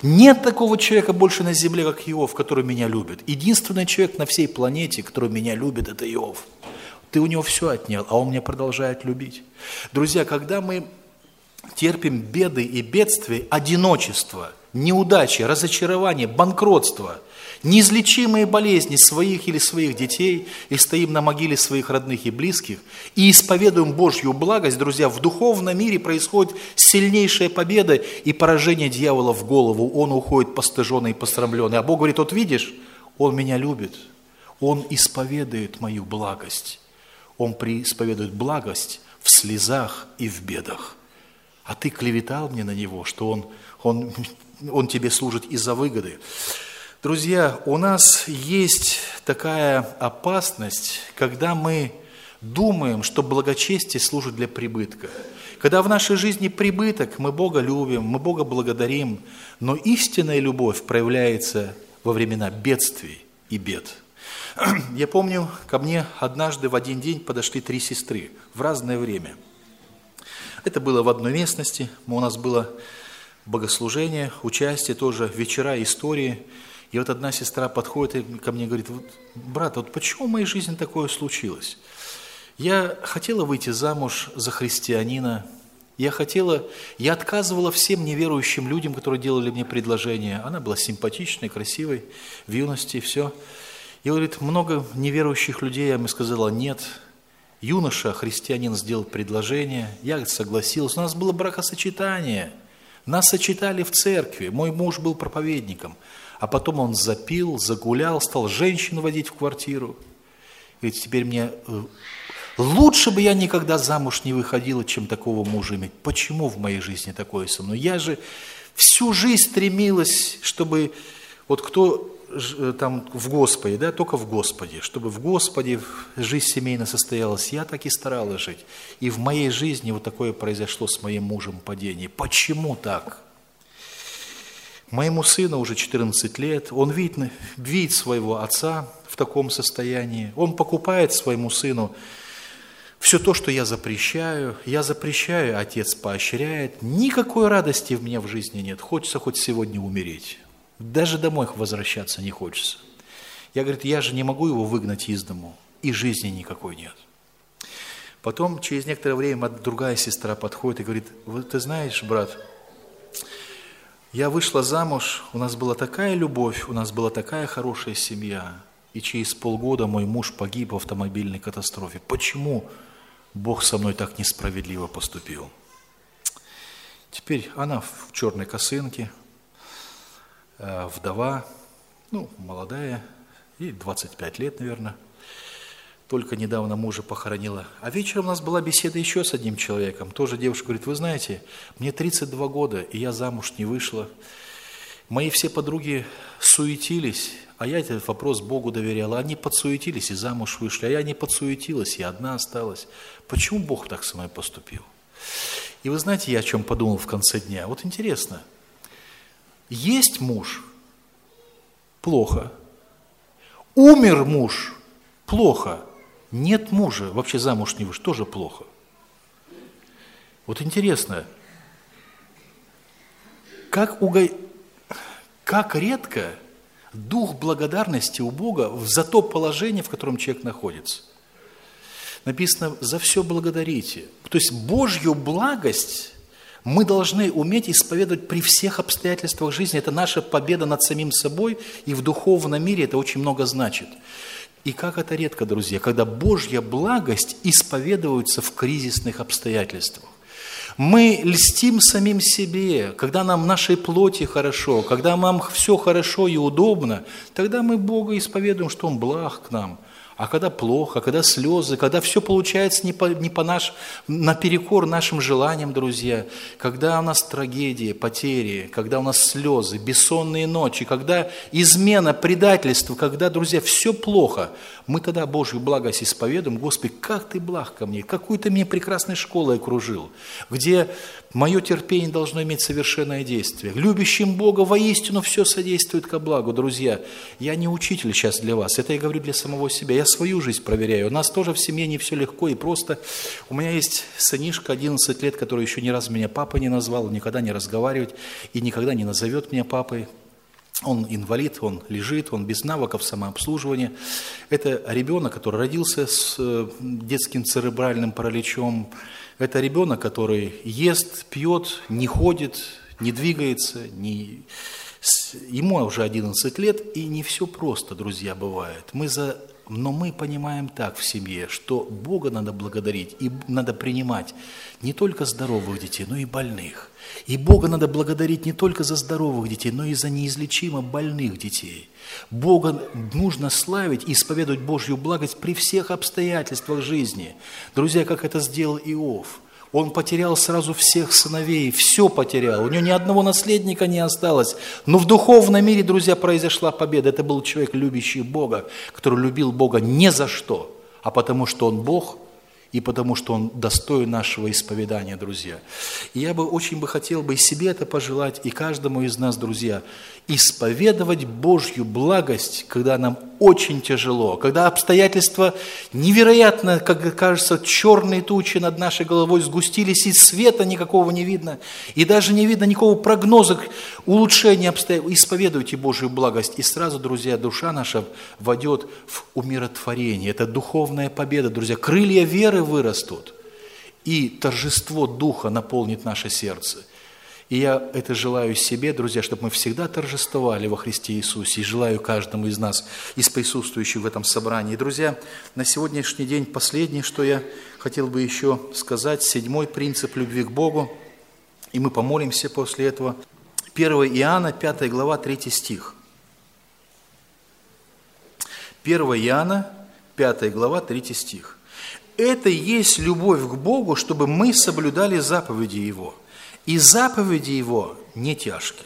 Нет такого человека больше на земле, как Иов, который меня любит. Единственный человек на всей планете, который меня любит, это Иов. Ты у него все отнял, а он меня продолжает любить. Друзья, когда мы терпим беды и бедствия, одиночество, неудачи, разочарование, банкротство, неизлечимые болезни своих или своих детей, и стоим на могиле своих родных и близких, и исповедуем Божью благость, друзья, в духовном мире происходит сильнейшая победа и поражение дьявола в голову. Он уходит постыженный и посрамленный. А Бог говорит: вот видишь, он меня любит, он исповедует мою благость. Он исповедует благость в слезах и в бедах. А ты клеветал мне на него, что он, он, он тебе служит из-за выгоды. Друзья, у нас есть такая опасность, когда мы думаем, что благочестие служит для прибытка. Когда в нашей жизни прибыток, мы Бога любим, мы Бога благодарим, но истинная любовь проявляется во времена бедствий и бед. Я помню, ко мне однажды в один день подошли три сестры в разное время. Это было в одной местности, у нас было богослужение, участие тоже, вечера, истории. И вот одна сестра подходит ко мне и говорит: вот, брат, вот почему в моей жизни такое случилось? Я хотела выйти замуж за христианина, я хотела, я отказывала всем неверующим людям, которые делали мне предложение. Она была симпатичной, красивой, в юности, все. И говорит, много неверующих людей, я ему сказала нет. Юноша, христианин, сделал предложение, я согласилась. У нас было бракосочетание, нас сочетали в церкви, мой муж был проповедником. А потом он запил, загулял, стал женщину водить в квартиру. Говорит, теперь мне лучше бы я никогда замуж не выходила, чем такого мужа иметь. Почему в моей жизни такое со мной? Я же всю жизнь стремилась, чтобы вот кто там в Господе, да, только в Господе, чтобы в Господе жизнь семейно состоялась. Я так и старалась жить. И в моей жизни вот такое произошло с моим мужем падение. Почему так? Моему сыну уже четырнадцать лет, он видит, видит своего отца в таком состоянии, он покупает своему сыну все то, что я запрещаю, я запрещаю, отец поощряет, никакой радости в мне в жизни нет, хочется хоть сегодня умереть, даже домой возвращаться не хочется. Я, говорит, я же не могу его выгнать из дому, и жизни никакой нет. Потом, через некоторое время, другая сестра подходит и говорит, вот ты знаешь, брат, я вышла замуж, у нас была такая любовь, у нас была такая хорошая семья, и через полгода мой муж погиб в автомобильной катастрофе. Почему Бог со мной так несправедливо поступил? Теперь она в черной косынке, вдова, ну, молодая, ей двадцать пять лет, наверное. Только недавно мужа похоронила. А вечером у нас была беседа еще с одним человеком. Тоже девушка говорит, вы знаете, мне тридцать два года, и я замуж не вышла. Мои все подруги суетились, а я этот вопрос Богу доверяла. Они подсуетились и замуж вышли, а я не подсуетилась, и одна осталась. Почему Бог так со мной поступил? И вы знаете, я о чем подумал в конце дня? Вот интересно. Есть муж – плохо. Умер муж – плохо. Нет мужа, вообще замуж не вышел, тоже плохо. Вот интересно, как, уго... как редко дух благодарности у Бога за то положение, в котором человек находится. Написано, за все благодарите. То есть Божью благость мы должны уметь исповедовать при всех обстоятельствах жизни. Это наша победа над самим собой, и в духовном мире это очень много значит. И как это редко, друзья, когда Божья благость исповедуется в кризисных обстоятельствах. Мы льстим самим себе, когда нам в нашей плоти хорошо, когда нам все хорошо и удобно, тогда мы Бога исповедуем, что Он благ к нам. А когда плохо, когда слезы, когда все получается не по, не по наш, наперекор нашим желаниям, друзья, когда у нас трагедии, потери, когда у нас слезы, бессонные ночи, когда измена, предательство, когда, друзья, все плохо, мы тогда Божью благость исповедуем. Господи, как Ты благ ко мне, какую Ты мне прекрасной школой окружил, где мое терпение должно иметь совершенное действие. Любящим Бога воистину все содействует ко благу, друзья. Я не учитель сейчас для вас, это я говорю для самого себя. я свою жизнь проверяю. У нас тоже в семье не все легко и просто. У меня есть сынишка одиннадцать лет, который еще ни разу меня папой не назвал, никогда не разговаривает и никогда не назовет меня папой. Он инвалид, он лежит, он без навыков самообслуживания. Это ребенок, который родился с детским церебральным параличом. Это ребенок, который ест, пьет, не ходит, не двигается. Не... Ему уже одиннадцать лет, и не все просто, друзья, бывает. Мы за... Но мы понимаем так в семье, что Бога надо благодарить и надо принимать не только здоровых детей, но и больных. И Бога надо благодарить не только за здоровых детей, но и за неизлечимо больных детей. Бога нужно славить и исповедовать Божью благость при всех обстоятельствах жизни. Друзья, как это сделал Иов. Он потерял сразу всех сыновей, все потерял. У него ни одного наследника не осталось. Но в духовном мире, друзья, произошла победа. Это был человек, любящий Бога, который любил Бога не за что, а потому что Он Бог и потому что Он достоин нашего исповедания, друзья. И я бы очень бы хотел бы и себе это пожелать, и каждому из нас, друзья, исповедовать Божью благость, когда нам очень тяжело, когда обстоятельства невероятно, как кажется, черные тучи над нашей головой сгустились, и света никакого не видно, и даже не видно никакого прогноза улучшения обстоятельств. Исповедуйте Божью благость, и сразу, друзья, душа наша войдет в умиротворение. Это духовная победа, друзья. Крылья веры вырастут, и торжество Духа наполнит наше сердце. И я это желаю себе, друзья, чтобы мы всегда торжествовали во Христе Иисусе. И желаю каждому из нас, из присутствующих в этом собрании. Друзья, на сегодняшний день последнее, что я хотел бы еще сказать, седьмой принцип любви к Богу. И мы помолимся после этого. первое Иоанна, пятая глава, третий стих. первое Иоанна, пятая глава, третий стих. «Это и есть любовь к Богу, чтобы мы соблюдали заповеди Его. И заповеди Его не тяжкие».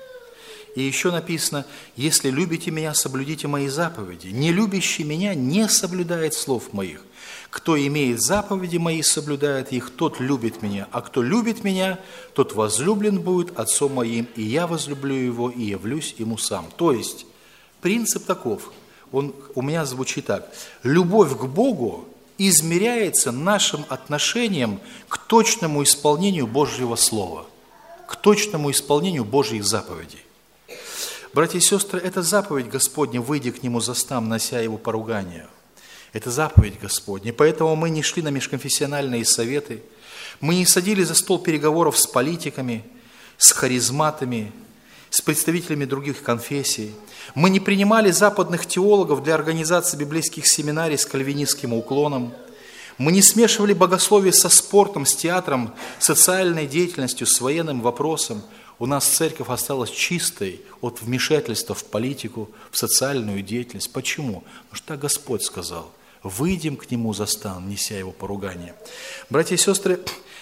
И еще написано: «Если любите Меня, соблюдите Мои заповеди. Не любящий Меня не соблюдает слов Моих. Кто имеет заповеди Мои, соблюдает их, тот любит Меня. А кто любит Меня, тот возлюблен будет Отцом Моим, и Я возлюблю Его, и явлюсь Ему сам». То есть, принцип таков, он у меня звучит так: любовь к Богу измеряется нашим отношением к точному исполнению Божьего Слова, к точному исполнению Божьих заповедей. Братья и сестры, это заповедь Господня: «Выйди к Нему застам, нося Его поругания». Это заповедь Господня. Поэтому мы не шли на межконфессиональные советы, мы не садили за стол переговоров с политиками, с харизматами, с представителями других конфессий. Мы не принимали западных теологов для организации библейских семинарий с кальвинистским уклоном. Мы не смешивали богословие со спортом, с театром, социальной деятельностью, с военным вопросом. У нас церковь осталась чистой от вмешательства в политику, в социальную деятельность. Почему? Потому что так Господь сказал: «Выйдем к Нему за стан, неся Его поругание». Братья и сестры,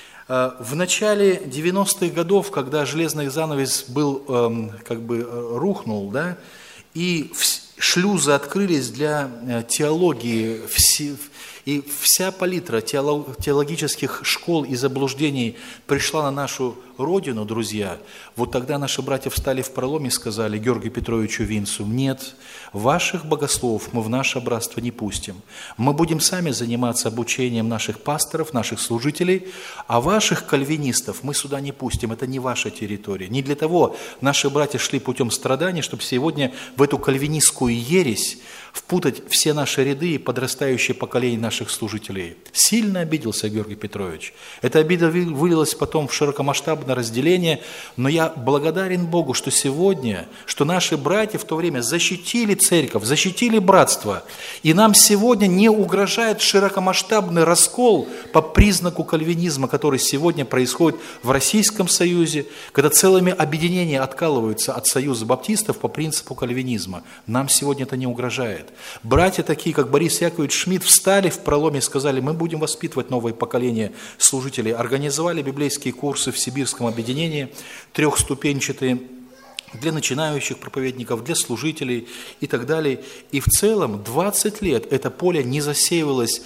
в начале девяностых годов, когда железный занавес был, как бы рухнул, да, и шлюзы открылись для теологии, и вся палитра теологических школ и заблуждений пришла на нашу родину, друзья, вот тогда наши братья встали в проломе и сказали Георгию Петровичу Винцу: «Нет, ваших богословов мы в наше братство не пустим. Мы будем сами заниматься обучением наших пасторов, наших служителей, а ваших кальвинистов мы сюда не пустим. Это не ваша территория». Не для того наши братья шли путем страданий, чтобы сегодня в эту кальвинистскую ересь впутать все наши ряды и подрастающее поколение наших служителей. Сильно обиделся Георгий Петрович. Эта обида вылилась потом в широкомасштабное разделение, но я благодарен Богу, что сегодня, что наши братья в то время защитили церковь, защитили братство, и нам сегодня не угрожает широкомасштабный раскол по признаку кальвинизма, который сегодня происходит в Российском Союзе, когда целыми объединения откалываются от Союза баптистов по принципу кальвинизма. Нам сегодня это не угрожает. Братья такие, как Борис Яковлевич Шмидт, встали в проломе и сказали: мы будем воспитывать новое поколение служителей. Организовали библейские курсы в Сибирском объединении, трехступенчатые, для начинающих проповедников, для служителей и так далее. И в целом двадцать лет это поле не засеивалось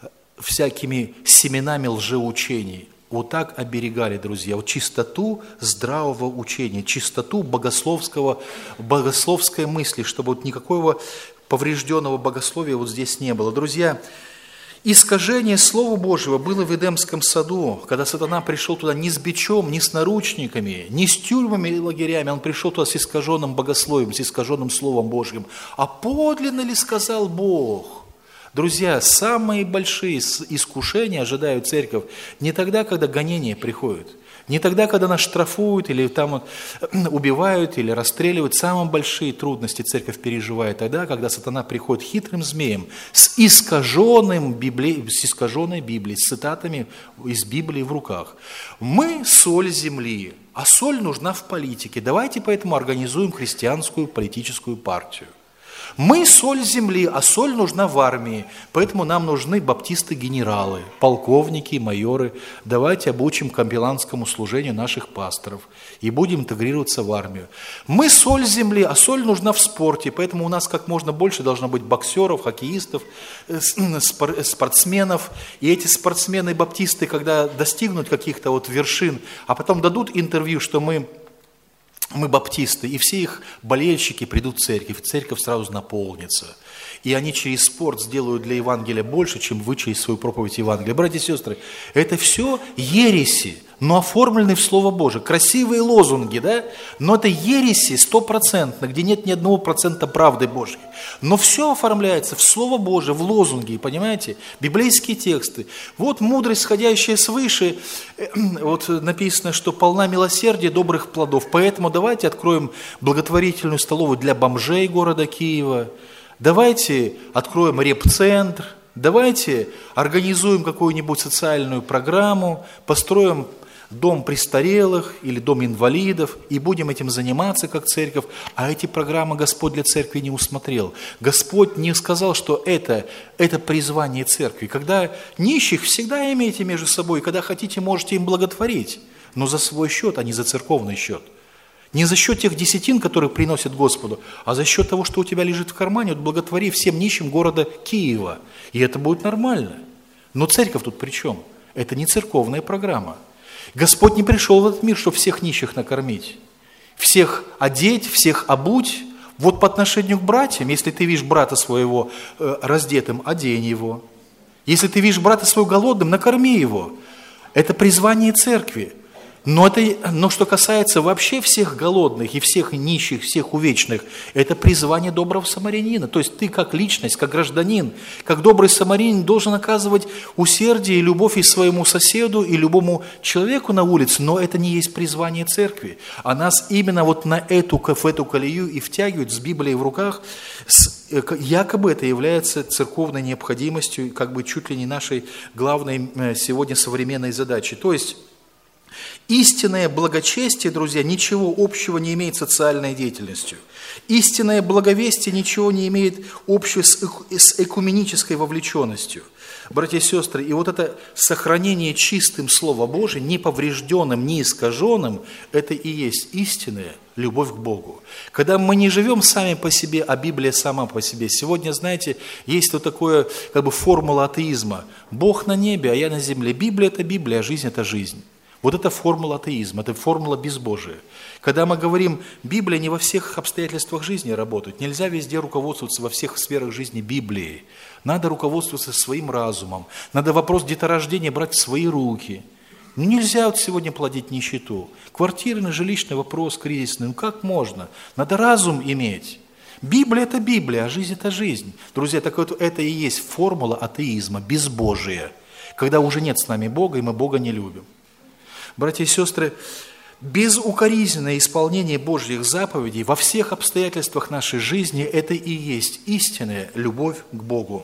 всякими семенами лжеучений. Вот так оберегали, друзья, вот чистоту здравого учения, чистоту богословского, богословской мысли, чтобы вот никакого поврежденного богословия вот здесь не было. Друзья, искажение Слова Божьего было в Эдемском саду, когда сатана пришел туда не с бичом, не с наручниками, не с тюрьмами и лагерями, он пришел туда с искаженным богословием, с искаженным Словом Божьим. А подлинно ли сказал Бог? Друзья, самые большие искушения ожидают церковь не тогда, когда гонения приходят, не тогда, когда нас штрафуют или там убивают или расстреливают. Самые большие трудности церковь переживает тогда, когда сатана приходит хитрым змеем с, искаженным Библией, с искаженной Библией, с цитатами из Библии в руках. Мы соль земли, а соль нужна в политике. Давайте поэтому организуем христианскую политическую партию. Мы соль земли, а соль нужна в армии, поэтому нам нужны баптисты-генералы, полковники, майоры. Давайте обучим капелланскому служению наших пасторов и будем интегрироваться в армию. Мы соль земли, а соль нужна в спорте, поэтому у нас как можно больше должно быть боксеров, хоккеистов, спортсменов. И эти спортсмены-баптисты, когда достигнут каких-то вот вершин, а потом дадут интервью, что мы... Мы баптисты, и все их болельщики придут в церковь, церковь сразу наполнится. И они через спорт сделают для Евангелия больше, чем вы через свою проповедь Евангелия. Братья и сестры, это все ереси, но оформленные в Слово Божие. Красивые лозунги, да? Но это ереси стопроцентно, где нет ни одного процента правды Божьей. Но все оформляется в Слово Божие, в лозунги, понимаете? Библейские тексты. Вот мудрость, сходящая свыше, вот написано, что полна милосердия, добрых плодов. Поэтому давайте откроем благотворительную столовую для бомжей города Киева. Давайте откроем репцентр. Давайте организуем какую-нибудь социальную программу, построим дом престарелых или дом инвалидов, и будем этим заниматься как церковь. А эти программы Господь для церкви не усмотрел. Господь не сказал, что это, это призвание церкви. Когда нищих всегда имейте между собой, когда хотите, можете им благотворить, но за свой счет, а не за церковный счет. Не за счет тех десятин, которые приносят Господу, а за счет того, что у тебя лежит в кармане, вот благотвори всем нищим города Киева. И это будет нормально. Но церковь тут при чем? Это не церковная программа. Господь не пришел в этот мир, чтобы всех нищих накормить, всех одеть, всех обуть. Вот по отношению к братьям, если ты видишь брата своего э, раздетым, одень его. Если ты видишь брата своего голодным, накорми его. Это призвание церкви. Но, это, но что касается вообще всех голодных и всех нищих, всех увечных, это призвание доброго самарянина. То есть ты как личность, как гражданин, как добрый самарянин должен оказывать усердие и любовь и своему соседу, и любому человеку на улице, но это не есть призвание церкви. А нас именно вот на эту, в эту колею и втягивают с Библией в руках, с, якобы это является церковной необходимостью, как бы чуть ли не нашей главной сегодня современной задачей. То есть истинное благочестие, друзья, ничего общего не имеет с социальной деятельностью. Истинное благовестие ничего не имеет общего с экуменической вовлеченностью. Братья и сестры, и вот это сохранение чистым Слова Божия, неповрежденным, не искаженным, это и есть истинная любовь к Богу. Когда мы не живем сами по себе, а Библия сама по себе. Сегодня, знаете, есть вот такое, как бы формула атеизма. Бог на небе, а я на земле. Библия – это Библия, а жизнь – это жизнь. Вот это формула атеизма, это формула безбожия. Когда мы говорим, Библия не во всех обстоятельствах жизни работает, нельзя везде руководствоваться во всех сферах жизни Библией. Надо руководствоваться своим разумом, надо вопрос деторождения брать в свои руки. Ну, нельзя вот сегодня плодить нищету. Квартирный, жилищный вопрос, кризисный, ну как можно? Надо разум иметь. Библия – это Библия, а жизнь – это жизнь. Друзья, так вот это и есть формула атеизма, безбожия, когда уже нет с нами Бога, и мы Бога не любим. Братья и сестры, безукоризненное исполнение Божьих заповедей во всех обстоятельствах нашей жизни – это и есть истинная любовь к Богу.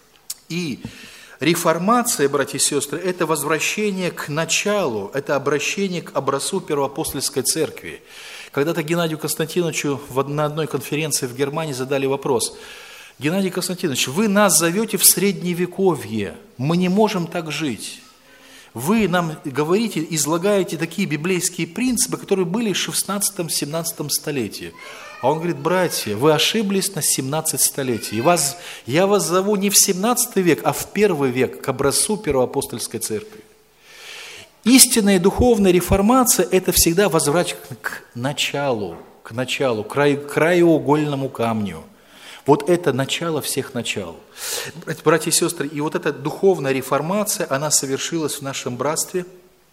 И реформация, братья и сестры, это возвращение к началу, это обращение к образцу первоапостольской церкви. Когда-то Геннадию Константиновичу на одной конференции в Германии задали вопрос: Геннадий Константинович, вы нас зовете в Средневековье, мы не можем так жить. Вы нам говорите, излагаете такие библейские принципы, которые были в шестнадцатом-семнадцатом столетии. А он говорит: братья, вы ошиблись на семнадцать столетий. И вас, я вас зову не в семнадцатый век, а в первый век, к образцу первоапостольской церкви. Истинная духовная реформация – это всегда возврат к началу, к началу, к краеугольному камню. Вот это начало всех начал. Братья и сестры, и вот эта духовная реформация, она совершилась в нашем братстве.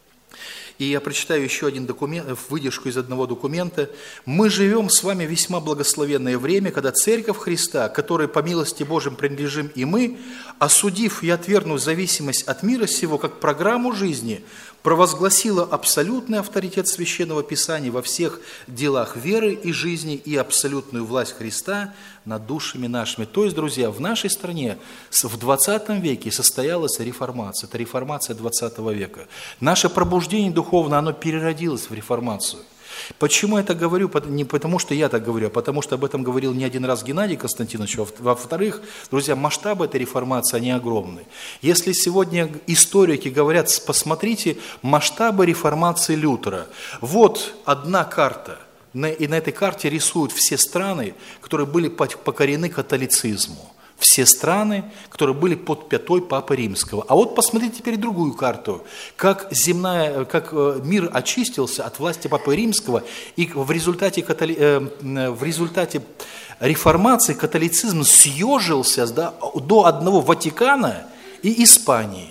И я прочитаю еще один документ, выдержку из одного документа. «Мы живем с вами весьма благословенное время, когда Церковь Христа, которой по милости Божьим принадлежим и мы, осудив и отвергнув зависимость от мира сего как программу жизни, провозгласила абсолютный авторитет Священного Писания во всех делах веры и жизни и абсолютную власть Христа над душами нашими». То есть, друзья, в нашей стране в двадцатом веке состоялась реформация. Это реформация двадцатого века. Наше пробуждение духовное, оно переродилось в реформацию. Почему я так говорю? Не потому, что я так говорю, а потому, что об этом говорил не один раз Геннадий Константинович. Во-вторых, друзья, масштабы этой реформации, они огромны. Если сегодня историки говорят, посмотрите масштабы реформации Лютера. Вот одна карта, и на этой карте рисуют все страны, которые были покорены католицизму. Все страны, которые были под пятой Папы Римского. А вот посмотрите теперь другую карту, как, земная, как мир очистился от власти Папы Римского, и в результате, католи... в результате реформации католицизм съежился да, до одного Ватикана и Испании.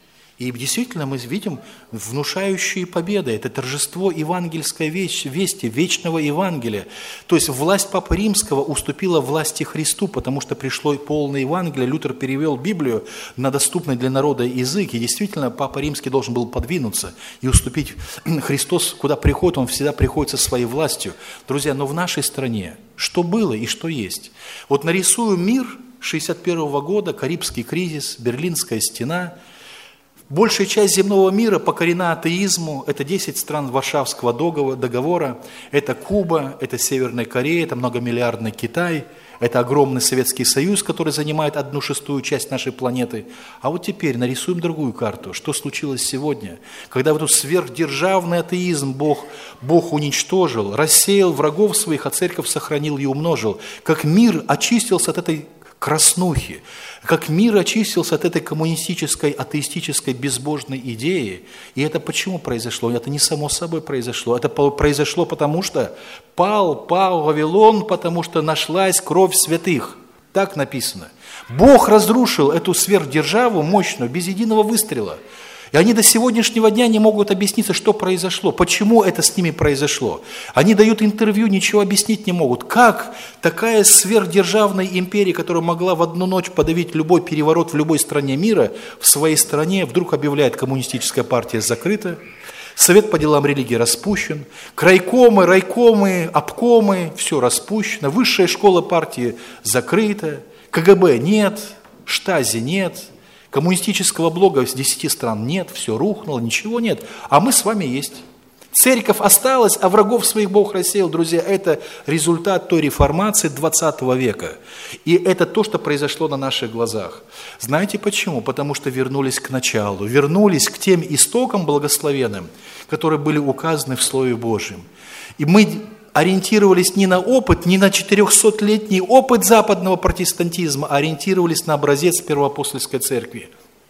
И действительно мы видим внушающие победы. Это торжество евангельской вести, вечного Евангелия. То есть власть Папы Римского уступила власти Христу, потому что пришло полное Евангелие. Лютер перевел Библию на доступный для народа язык. И действительно Папа Римский должен был подвинуться и уступить. Христос, куда приходит, Он всегда приходит со своей властью. Друзья, но в нашей стране что было и что есть? Вот нарисую мир шестьдесят первого года, Карибский кризис, Берлинская стена. Большая часть земного мира покорена атеизму. Это десять стран Варшавского договора, это Куба, это Северная Корея, это многомиллиардный Китай, это огромный Советский Союз, который занимает одну шестую часть нашей планеты. А вот теперь нарисуем другую карту. Что случилось сегодня, когда вот этот сверхдержавный атеизм Бог, Бог уничтожил, рассеял врагов своих, а церковь сохранил и умножил. Как мир очистился от этой краснухи, как мир очистился от этой коммунистической, атеистической, безбожной идеи. И это почему произошло? Это не само собой произошло. Это произошло потому, что пал, пал Вавилон, потому что нашлась кровь святых. Так написано. Бог разрушил эту сверхдержаву мощную, без единого выстрела. И они до сегодняшнего дня не могут объясниться, что произошло, почему это с ними произошло. Они дают интервью, ничего объяснить не могут. Как такая сверхдержавная империя, которая могла в одну ночь подавить любой переворот в любой стране мира, в своей стране вдруг объявляет: коммунистическая партия закрыта, Совет по делам религии распущен, крайкомы, райкомы, обкомы, все распущено, высшая школа партии закрыта, КГБ нет, Штази нет, коммунистического блога с десяти стран нет, все рухнуло, ничего нет, а мы с вами есть. Церковь осталась, а врагов своих Бог рассеял. Друзья, это результат той реформации двадцатого века. И это то, что произошло на наших глазах. Знаете почему? Потому что вернулись к началу, вернулись к тем истокам благословенным, которые были указаны в Слове Божьем. И мы ориентировались не на опыт, не на четырехсотлетний опыт западного протестантизма, а ориентировались на образец первоапостольской церкви.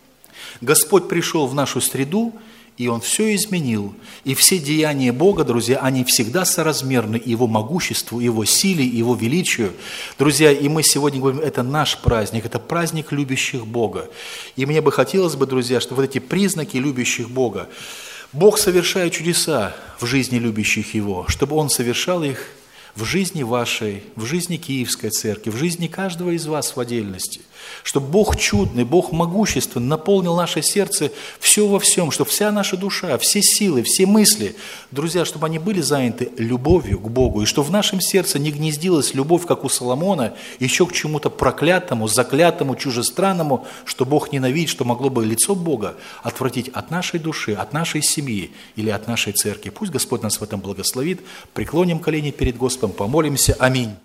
Господь пришел в нашу среду, и Он все изменил. И все деяния Бога, друзья, они всегда соразмерны Его могуществу, Его силе, Его величию. Друзья, и мы сегодня говорим, это наш праздник, это праздник любящих Бога. И мне бы хотелось бы, друзья, чтобы вот эти признаки любящих Бога, Бог совершает чудеса в жизни любящих Его, чтобы Он совершал их в жизни вашей, в жизни Киевской церкви, в жизни каждого из вас в отдельности. Чтобы Бог чудный, Бог могущественный наполнил наше сердце все во всем, чтобы вся наша душа, все силы, все мысли, друзья, чтобы они были заняты любовью к Богу, и чтобы в нашем сердце не гнездилась любовь, как у Соломона, еще к чему-то проклятому, заклятому, чужестранному, что Бог ненавидит, что могло бы лицо Бога отвратить от нашей души, от нашей семьи или от нашей церкви. Пусть Господь нас в этом благословит. Преклоним колени перед Господом, помолимся. Аминь.